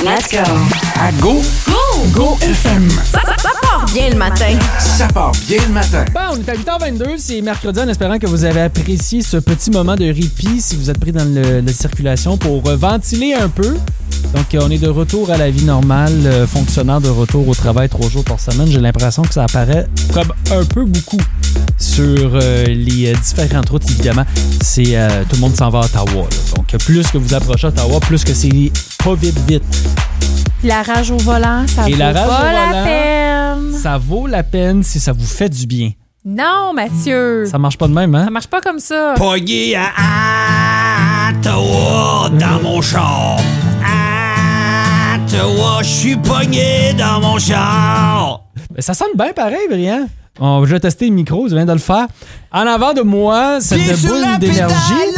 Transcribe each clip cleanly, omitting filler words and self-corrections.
Let's go. À Go FM. Ça part bien le matin. Ça part bien le matin. Bon, on est à 8h22, c'est mercredi, en espérant que vous avez apprécié ce petit moment de répit si vous êtes pris dans la circulation pour ventiler un peu. Donc, on est de retour à la vie normale, fonctionnaire de retour au travail 3 jours par semaine. J'ai l'impression que ça apparaît comme un peu beaucoup sur les différentes routes, évidemment. C'est tout le monde s'en va à Ottawa. Là. Donc, plus que vous approchez Ottawa, plus que c'est pas vite. La rage au volant, ça vaut pas la peine. Ça vaut la peine si ça vous fait du bien. Non, Mathieu. Ça marche pas de même, hein? Ça marche pas comme ça. Pogné à Ottawa dans mon char. À Ottawa, je suis pogné dans mon char. Ben, ça sonne bien pareil, Brian. On va tester le micro, je viens de le faire. En avant de moi, cette boule d'énergie.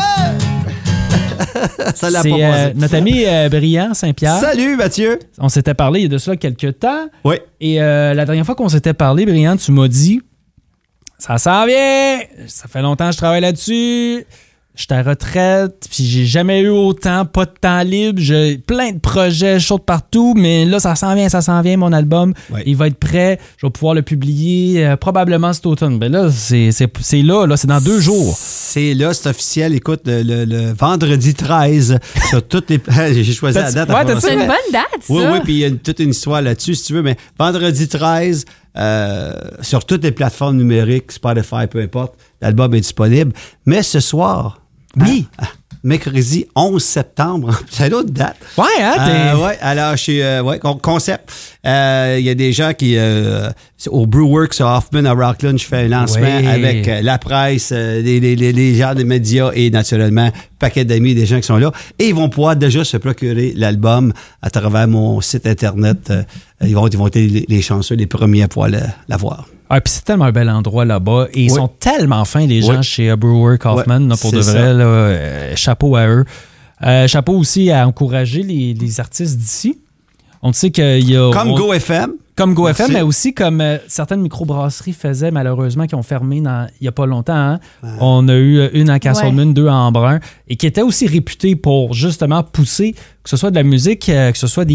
Ça l'a c'est pas notre ami Brian Saint-Pierre. Salut Mathieu. On s'était parlé il y a de cela quelques temps. Oui. Et la dernière fois qu'on s'était parlé, Brian, tu m'as dit ça s'en vient. Ça fait longtemps que je travaille là-dessus. Je suis à retraite, puis j'ai jamais eu autant, pas de temps libre. J'ai plein de projets chauds de partout, mais là, ça s'en vient, mon album. Oui. Il va être prêt. Je vais pouvoir le publier probablement cet automne. Ben là, c'est là, c'est dans 2 jours. C'est là, c'est officiel. Écoute, le vendredi 13, sur toutes les... J'ai choisi la date. Ouais, C'est une bonne date, ça. Oui, puis il y a toute une histoire là-dessus, si tu veux, mais vendredi 13, sur toutes les plateformes numériques, Spotify, peu importe, l'album est disponible. Mais ce soir... Oui. Mercredi 11 septembre. C'est l'autre date. Ouais, hein? Ouais, alors chez Concept. Il y a des gens qui au Brewworks à Hoffman à Rockland, je fais un lancement avec la presse, les gens des médias et naturellement un paquet d'amis, des gens qui sont là. Et ils vont pouvoir déjà se procurer l'album à travers mon site internet. Ils vont être les chanceux, les premiers à pouvoir l'avoir. Ah, puis c'est tellement un bel endroit là-bas. Et ils sont tellement fins, les gens chez Brewer Kaufman, là, pour de vrai. Là, chapeau à eux. Chapeau aussi à encourager les artistes d'ici. On sait qu'il y a... Comme Go FM. Comme Go Merci. FM, mais aussi comme certaines microbrasseries faisaient, malheureusement, qui ont fermé il n'y a pas longtemps. Hein? Ouais. On a eu une à Castleman, 2 à Embrun, et qui était aussi réputée pour justement pousser, que ce soit de la musique, que ce soit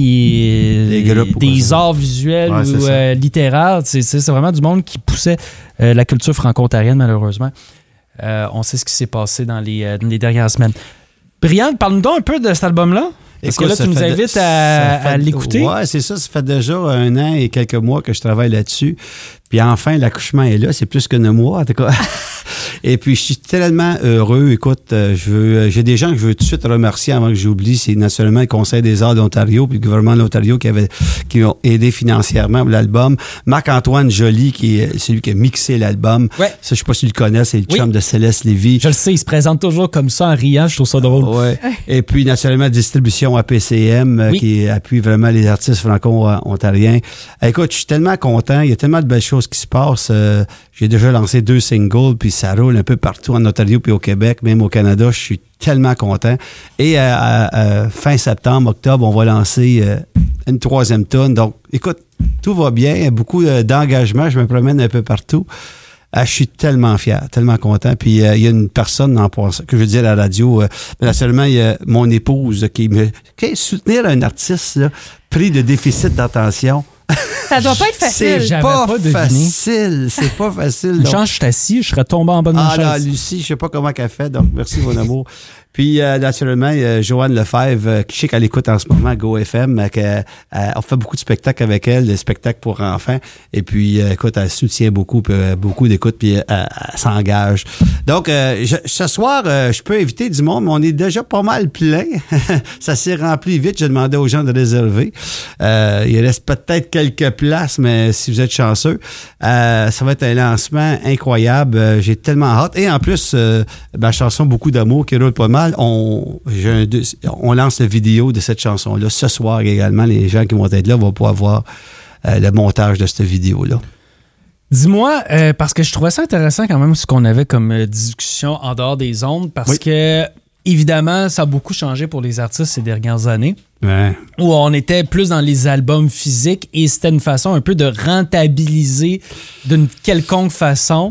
des arts visuels ou littéraires. C'est vraiment du monde qui poussait la culture franco-ontarienne, malheureusement. On sait ce qui s'est passé dans les dernières semaines. Brian, parle-nous donc un peu de cet album-là. Parce que là, tu nous invites à l'écouter. Oui, c'est ça. Ça fait déjà 1 an et quelques mois que je travaille là-dessus. Puis enfin, l'accouchement est là. C'est plus que 9 mois, en tout cas. Et puis, je suis tellement heureux. Écoute, j'ai des gens que je veux tout de suite remercier avant que j'oublie. C'est naturellement le Conseil des arts d'Ontario puis le gouvernement de l'Ontario qui ont aidé financièrement pour l'album. Marc-Antoine Joly, qui est celui qui a mixé l'album. Ouais. Ça, je sais pas si tu le connais. C'est le chum de Céleste Lévy. Je le sais. Il se présente toujours comme ça en riant. Je trouve ça drôle. Ouais. Et puis, naturellement, distribution APCM qui appuie vraiment les artistes franco-ontariens. Écoute, je suis tellement content. Il y a tellement de belles choses qui se passent. J'ai déjà lancé 2 singles, puis ça roule un peu partout en Ontario puis au Québec, même au Canada. Je suis tellement content. Et fin septembre, octobre, on va lancer une 3e tune. Donc, écoute, tout va bien. Il y a beaucoup d'engagement. Je me promène un peu partout. Je suis tellement fier, tellement content. Puis il y a une personne en passant, que je veux dire à la radio, seulement il y a mon épouse qui soutenir un artiste là, pris de déficit d'attention. Ça doit pas être facile. C'est pas facile. C'est pas facile. Une chance, je suis assis, je serais tombé en bonne chaise. Là, Lucie, je sais pas comment qu'elle fait, donc merci mon amour. Puis, naturellement, Joanne Lefebvre, qui je sais qu'elle écoute en ce moment Go FM, on fait beaucoup de spectacles avec elle, des spectacles pour enfants. Et puis, écoute, elle soutient beaucoup d'écoute, puis elle s'engage. Donc, ce soir, je peux inviter du monde, mais on est déjà pas mal plein. Ça s'est rempli vite. J'ai demandé aux gens de réserver. Il reste peut-être quelques places, mais si vous êtes chanceux, ça va être un lancement incroyable. J'ai tellement hâte. Et en plus, ma chanson Beaucoup d'amour qui roule pas mal, on lance la vidéo de cette chanson-là ce soir également. Les gens qui vont être là vont pouvoir voir le montage de cette vidéo-là. Dis-moi, parce que je trouvais ça intéressant quand même ce qu'on avait comme discussion en dehors des ondes, parce que évidemment, ça a beaucoup changé pour les artistes ces dernières années. Ouais. Où on était plus dans les albums physiques et c'était une façon un peu de rentabiliser d'une quelconque façon.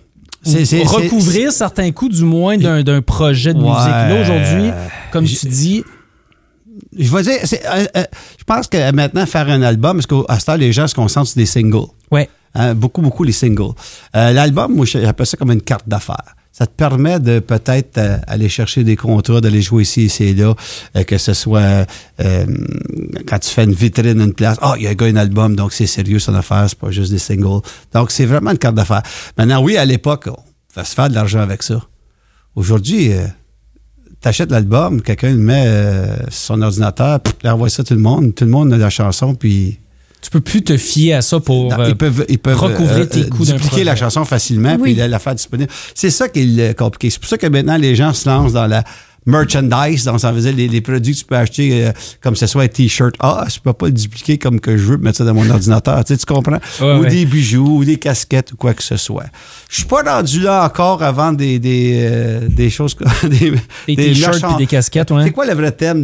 Recouvrir certains coûts, du moins, d'un projet de musique. Là, aujourd'hui, comme tu dis, je vais dire, je pense que maintenant, faire un album, parce qu'à ce temps, les gens se concentrent sur des singles. Ouais. Beaucoup les singles. L'album, moi, j'appelle ça comme une carte d'affaires. Ça te permet de peut-être aller chercher des contrats, d'aller jouer ici et là, que ce soit quand tu fais une vitrine, une place. Il y a un gars, un album, donc c'est sérieux son affaire, c'est pas juste des singles. Donc, c'est vraiment une carte d'affaires. Maintenant, oui, à l'époque, on va se faire de l'argent avec ça. Aujourd'hui, t'achètes l'album, quelqu'un le met sur son ordinateur, il envoie ça à tout le monde a la chanson, puis... Tu peux plus te fier à ça pour ils peuvent recouvrir tes coûts d'un projet. Dupliquer la chanson facilement puis la faire disponible. C'est ça qui est compliqué. C'est pour ça que maintenant, les gens se lancent dans la merchandise, donc ça veut dire les produits que tu peux acheter comme ce soit un T-shirt. Je peux pas le dupliquer comme que je veux, mettre ça dans mon ordinateur. Tu comprends? Ou des bijoux, ou des casquettes, ou quoi que ce soit. Je suis pas rendu là encore à vendre des choses... des T-shirts et des casquettes, ouais. C'est quoi le vrai terme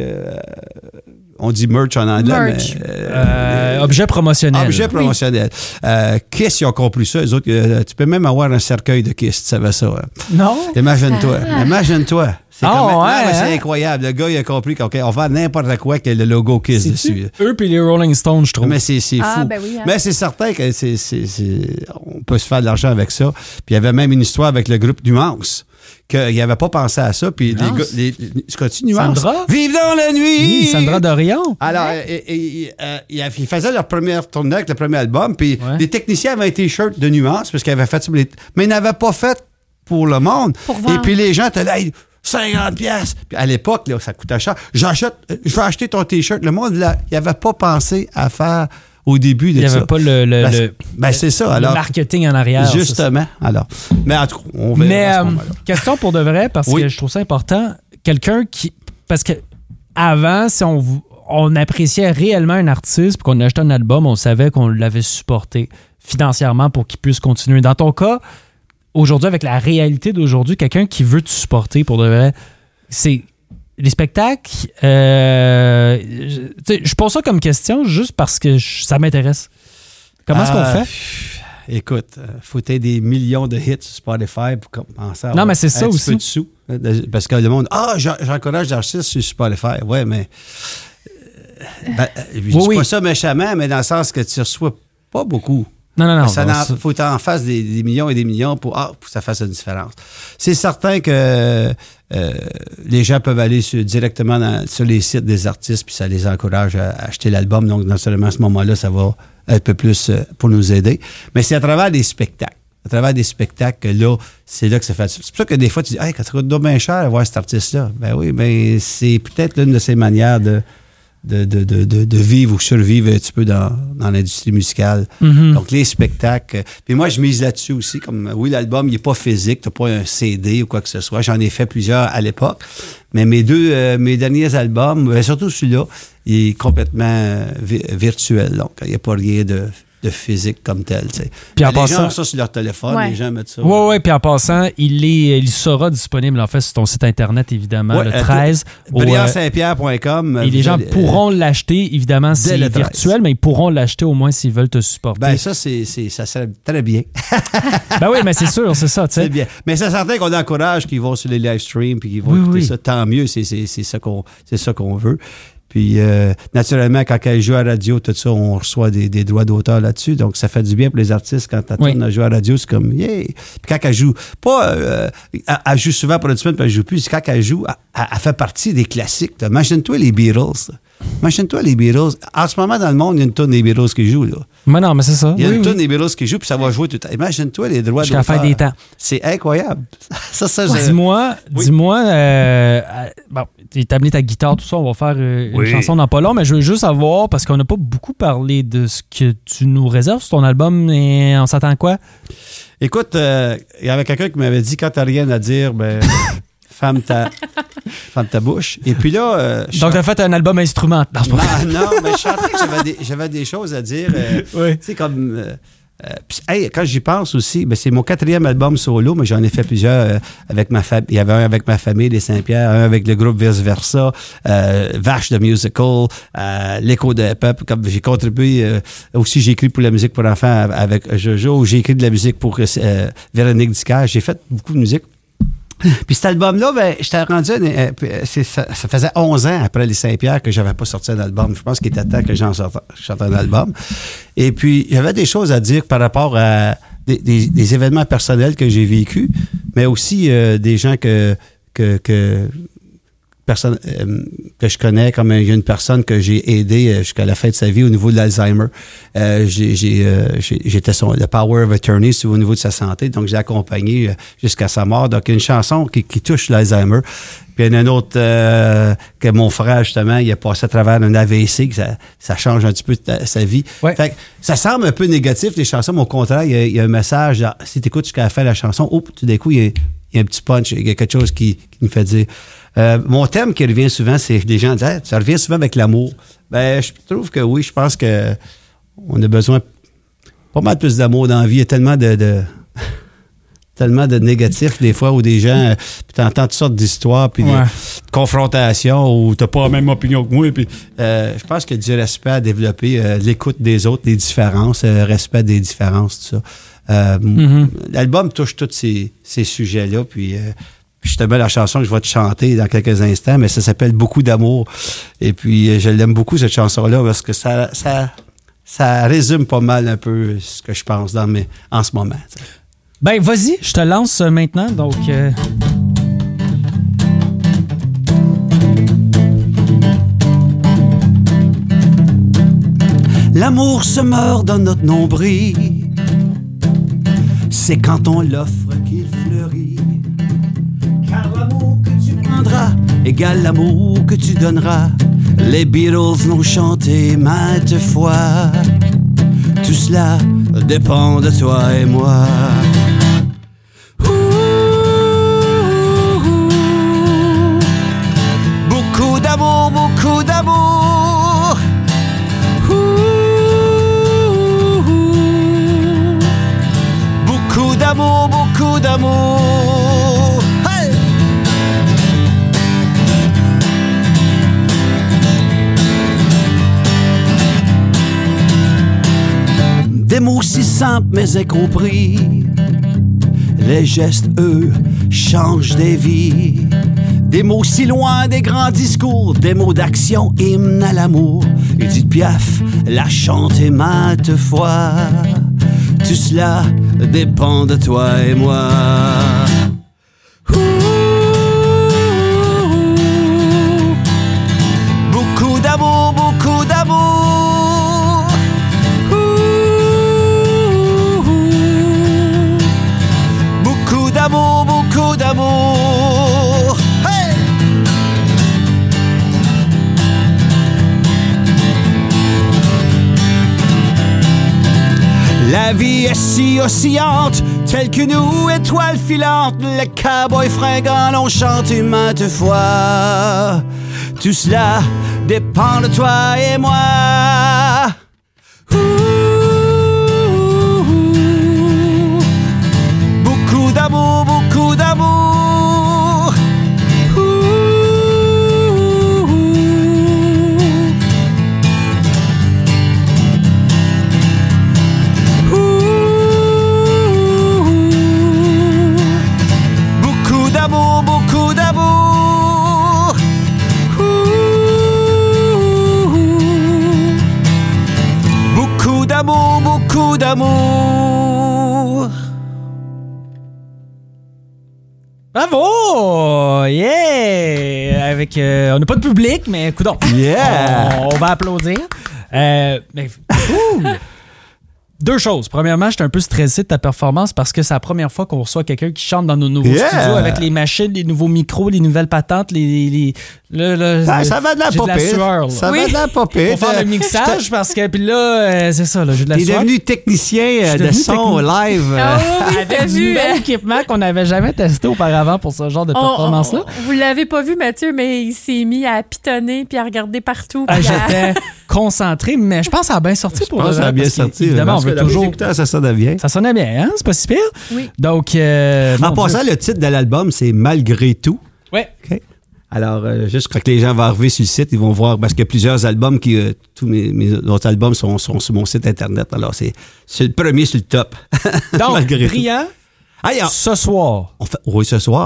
on dit merch en anglais. Merch. Objet promotionnel. Objet promotionnel. Kiss, ils ont compris ça. Les autres, tu peux même avoir un cercueil de Kiss, tu savais ça. Hein? Non. Imagine-toi. C'est c'est incroyable. Le gars, il a compris qu'on va n'importe quoi qu'il y ait le logo Kiss dessus. Eux puis les Rolling Stones, je trouve. Mais c'est fou. Ben oui, hein. Mais c'est certain que on peut se faire de l'argent avec ça. Puis il y avait même une histoire avec le groupe Nuance. Qu'il n'avait pas pensé à ça. Puis les gars, tu continues, Sandra? Vive dans la nuit! Oui, Sandra Dorion. Alors, ils faisaient leur première tournée avec le premier album, puis les techniciens avaient un T-shirt de Nuance, parce qu'ils avaient fait ça, mais ils n'avaient pas fait pour le monde. Et puis les gens étaient là, 50$. Puis à l'époque, là, ça coûtait cher. Je vais acheter ton T-shirt. Le monde, là, il n'avait pas pensé à faire... Au début de ça. Il n'y avait pas le c'est ça, alors, marketing en arrière. Justement. Alors, mais en tout cas, on verra. Mais question pour de vrai, parce que je trouve ça important. Quelqu'un qui... Parce que avant, si on appréciait réellement un artiste puis qu'on achetait un album, on savait qu'on l'avait supporté financièrement pour qu'il puisse continuer. Dans ton cas, aujourd'hui, avec la réalité d'aujourd'hui, quelqu'un qui veut te supporter pour de vrai, c'est... Les spectacles, je pose ça comme question juste parce que ça m'intéresse. Comment est-ce qu'on fait? Écoute, faut être des millions de hits sur Spotify pour commencer à mais c'est ça aussi. Peu de sous, parce que le monde, j'encourage l'artiste sur Spotify. Ouais, mais je dis pas ça méchamment, mais dans le sens que tu reçois pas beaucoup. Non. Il faut que tu en fasses des millions et des millions pour que ça fasse une différence. C'est certain que les gens peuvent aller directement sur les sites des artistes puis ça les encourage à acheter l'album. Donc, non seulement à ce moment-là, ça va un peu plus pour nous aider. Mais c'est à travers des spectacles. À travers des spectacles, là, c'est là que ça fait. C'est pour ça que des fois, tu dis, quand ça coûte bien cher de voir cet artiste-là. Ben oui, mais c'est peut-être l'une de ces manières de vivre ou survivre un petit peu dans l'industrie musicale. Mm-hmm. Donc, les spectacles. Puis moi, je mise là-dessus aussi. Comme, oui, l'album, il n'est pas physique. Tu n'as pas un CD ou quoi que ce soit. J'en ai fait plusieurs à l'époque. Mais mes derniers albums, surtout celui-là, il est complètement virtuel. Donc, il n'y a pas rien de physique comme tel. Tu sais. Puis les gens ont ça sur leur téléphone, les gens mettent ça. Oui, puis en passant, il sera disponible en fait sur ton site internet, évidemment, le 13. BrianSaintPierre.com. Et les gens pourront l'acheter, évidemment, c'est virtuel, mais ils pourront l'acheter au moins s'ils veulent te supporter. Ben ça serait très bien. Ben oui, mais c'est sûr, c'est ça. C'est bien. Mais c'est certain qu'on encourage qu'ils vont sur les live streams puis qu'ils vont écouter ça. Tant mieux, c'est ça qu'on veut. Puis, naturellement, quand elle joue à la radio, tout ça, on reçoit des droits d'auteur là-dessus. Donc, ça fait du bien pour les artistes. Quand elle tourne à jouer à la radio, c'est comme, yeah! Puis quand elle joue, elle joue souvent pour une semaine, puis elle joue plus. Quand elle joue, elle fait partie des classiques. Imagine-toi les Beatles. Imagine-toi les Beatles. En ce moment, dans le monde, il y a une tonne des Beatles qui joue, là. Mais non, mais c'est ça. Il y a une tonne des Beatles qui joue, puis ça va jouer tout le temps. Imagine-toi les droits d'auteur. Jusqu'à la fin des temps. C'est incroyable. Dis-moi, bon, t'as amené ta guitare, tout ça, on va faire une chanson dans pas long, mais je veux juste savoir, parce qu'on n'a pas beaucoup parlé de ce que tu nous réserves sur ton album, et on s'attend à quoi? Écoute, il y avait quelqu'un qui m'avait dit, quand t'as rien à dire, ferme ta bouche. Et puis là... Donc, t'as fait un album instrumental. Non, mais je sentais que j'avais des choses à dire. Tu sais, comme... quand j'y pense aussi, c'est mon 4e album solo, mais j'en ai fait plusieurs avec ma famille. Il y avait un avec ma famille, les Saint-Pierre, un avec le groupe Vice Versa, Vache de Musical, L'Écho de Peuple. Comme j'ai contribué aussi, j'ai écrit pour la musique pour enfants avec Jojo, j'ai écrit de la musique pour Véronique Dicker. J'ai fait beaucoup de musique. Puis cet album-là, ben, j'étais rendu... ça faisait 11 ans après les Saint-Pierre que j'avais pas sorti un album. Je pense qu'il était temps que j'en sorte un album. Et puis, il y avait des choses à dire par rapport à des événements personnels que j'ai vécus, mais aussi des gens que je connais, comme il y a une personne que j'ai aidé jusqu'à la fin de sa vie au niveau de l'Alzheimer. J'étais le power of attorney au niveau de sa santé, donc j'ai accompagné jusqu'à sa mort. Donc, il y a une chanson qui touche l'Alzheimer. Puis il y en a une autre que mon frère, justement, il a passé à travers un AVC, que ça change un petit peu sa vie. Ouais. Fait que ça semble un peu négatif, les chansons, mais au contraire, il y a un message. Si tu écoutes jusqu'à la fin de la chanson, tout d'un coup, il y a un petit punch, il y a quelque chose qui nous fait dire... mon thème qui revient souvent, c'est des gens disent ça revient souvent avec l'amour. Ben, je trouve que oui, je pense que on a besoin pas mal plus d'amour dans la vie. Il y a tellement tellement de négatifs des fois où des gens tu entends toutes sortes d'histoires puis de confrontations où t'as pas la même opinion que moi. Puis je pense qu'il y a du respect à développer, l'écoute des autres, les différences, respect des différences, tout ça. L'album touche tous ces sujets-là, puis je te mets la chanson que je vais te chanter dans quelques instants, mais ça s'appelle « Beaucoup d'amour ». Et puis, je l'aime beaucoup, cette chanson-là, parce que ça résume pas mal un peu ce que je pense en ce moment. T'sais. Ben, vas-y, je te lance maintenant. Donc... L'amour se meurt dans notre nombril. C'est quand on l'offre qu'il fleurit. Car l'amour que tu prendras égale l'amour que tu donneras. Les Beatles l'ont chanté maintes fois. Tout cela dépend de toi et moi. Beaucoup d'amour, beaucoup d'amour. Beaucoup d'amour, beaucoup d'amour. Hey! Des mots si simples mais incompris. Les gestes, eux, changent des vies. Des mots si loin des grands discours. Des mots d'action, hymne à l'amour. Edith Piaf l'a chanté maintes fois. Tout cela dépend de toi et moi. Beaucoup d'amour, beaucoup d'amour. Beaucoup d'amour, beaucoup d'amour. Hey! La vie est si oscillante, telle que nous, étoiles filantes. Les cowboys fringants l'ont chanté maintes fois. Tout cela dépend de toi et moi. Beaucoup d'amour, beaucoup d'amour. Beaucoup d'amour, beaucoup d'amour. Beaucoup d'amour, beaucoup d'amour. Bravo! Yeah! Avec, on n'a pas de public, mais écoute, Yeah! on va applaudir. Mais, deux choses. Premièrement, j'étais un peu stressé de ta performance parce que c'est la première fois qu'on reçoit quelqu'un qui chante dans nos nouveaux studios avec les machines, les nouveaux micros, les nouvelles patentes, ça va de la popée. Ça va de la popée. Pour faire le mixage parce que, puis là, c'est ça, là, j'ai de la sueur. T'es devenu technicien de son live. Avec du nouvel équipement qu'on n'avait jamais testé auparavant pour ce genre de performance-là. Vous l'avez pas vu, Mathieu, mais il s'est mis à pitonner puis à regarder partout. J'étais concentré, mais je pense que ça a bien sorti pour ça a bien sorti. Évidemment, on veut toujours. Ça sonnait bien. Ça sonnait bien, hein? C'est pas si pire. Oui. Donc, en passant, le titre de l'album, c'est Malgré tout. Ouais. OK. Alors, juste quand les gens vont arriver sur le site, ils vont voir, parce qu'il y a plusieurs albums tous mes autres albums sont sur mon site Internet. Alors, c'est le premier sur le top. Donc, brillant. Ce soir. Oui, ce soir.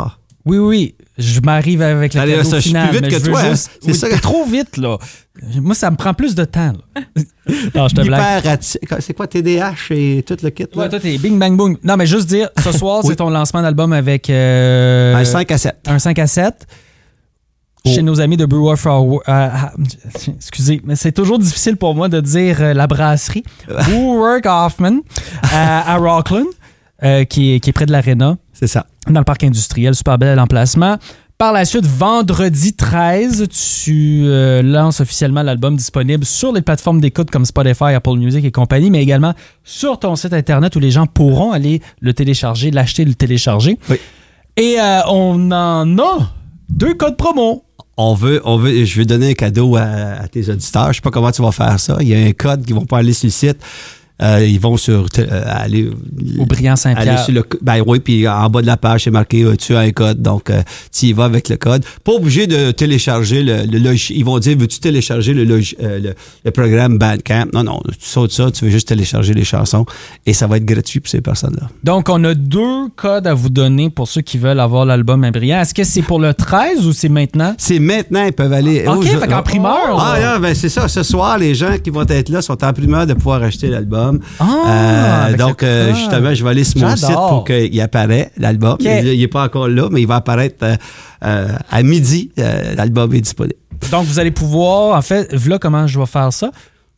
Oui. Je m'arrive avec le cadeau ça, final. Je suis plus vite que toi. C'est ça. T'es trop vite, là. Moi, ça me prend plus de temps. Là. Non, je te blague. C'est quoi, TDAH et tout le kit? Là? Ouais, toi, t'es bing, bang, boom. Non, mais juste dire, ce soir, c'est ton lancement d'album avec... un 5 à 7. Un 5 à 7. Chez nos amis de Brewer for... excusez, mais c'est toujours difficile pour moi de dire la brasserie. Brewer Hoffman à Rockland, qui est près de l'Arena. C'est ça. Dans le parc industriel. Super bel emplacement. Par la suite, vendredi 13, tu lances officiellement l'album disponible sur les plateformes d'écoute comme Spotify, Apple Music et compagnie, mais également sur ton site Internet où les gens pourront aller le télécharger, l'acheter, le télécharger. Oui. Et on en a 2 codes promo. Je vais donner un cadeau à tes auditeurs. Je sais pas comment tu vas faire ça. Il y a un code qui vont pas aller sur le site. Ils vont aller au Brillant Saint-Pierre. Aller sur oui, puis en bas de la page, c'est marqué tu as un code. Donc, tu y vas avec le code. Pas obligé de télécharger le logiciel. Ils vont dire, veux-tu télécharger le programme Bandcamp? Non, tu sautes ça, tu veux juste télécharger les chansons et ça va être gratuit pour ces personnes-là. Donc, on a 2 codes à vous donner pour ceux qui veulent avoir l'album à Brillant. Est-ce que c'est pour le 13 ou c'est maintenant? C'est maintenant, ils peuvent aller... OK, fait qu'en primeur. Non, ben c'est ça. Ce soir, les gens qui vont être là sont en primeur de pouvoir acheter l'album. Donc, justement, je vais aller sur mon site pour qu'il apparaisse, l'album. Okay. Il n'est pas encore là, mais il va apparaître à midi. L'album est disponible. Donc, vous allez pouvoir, en fait, voilà comment je vais faire ça.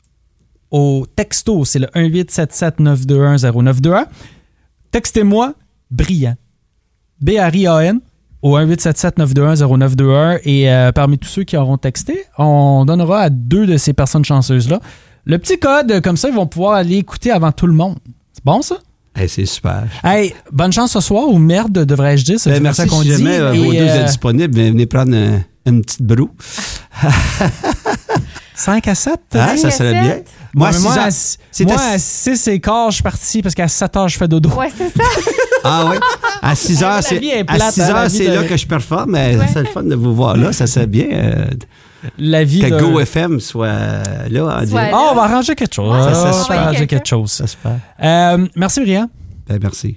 Au texto, c'est le 1-877-921-0921. Textez-moi Brillant. B-R-I-A-N au 1-877-921-0921. Et parmi tous ceux qui auront texté, on donnera à 2 de ces personnes chanceuses-là le petit code, comme ça, ils vont pouvoir aller écouter avant tout le monde. C'est bon, ça? Hey, c'est super. Hey, bonne chance ce soir, ou merde, devrais-je dire. C'est merci ça qu'on si jamais vos 2 êtes disponibles, venez prendre une petite broue. 5 à 7? Ça serait bien. Moi, à 6 et quart, je suis parti parce qu'à 7 heures, je fais dodo. Ouais, c'est ça. Ah oui? À 6 heures, c'est là que je performe, mais c'est le fun de vous voir là. Ça serait bien la vie que Go FM soit là. On va arranger quelque chose. Ça va arranger quelque chose. Ça se fait. Merci, Brillant. Merci.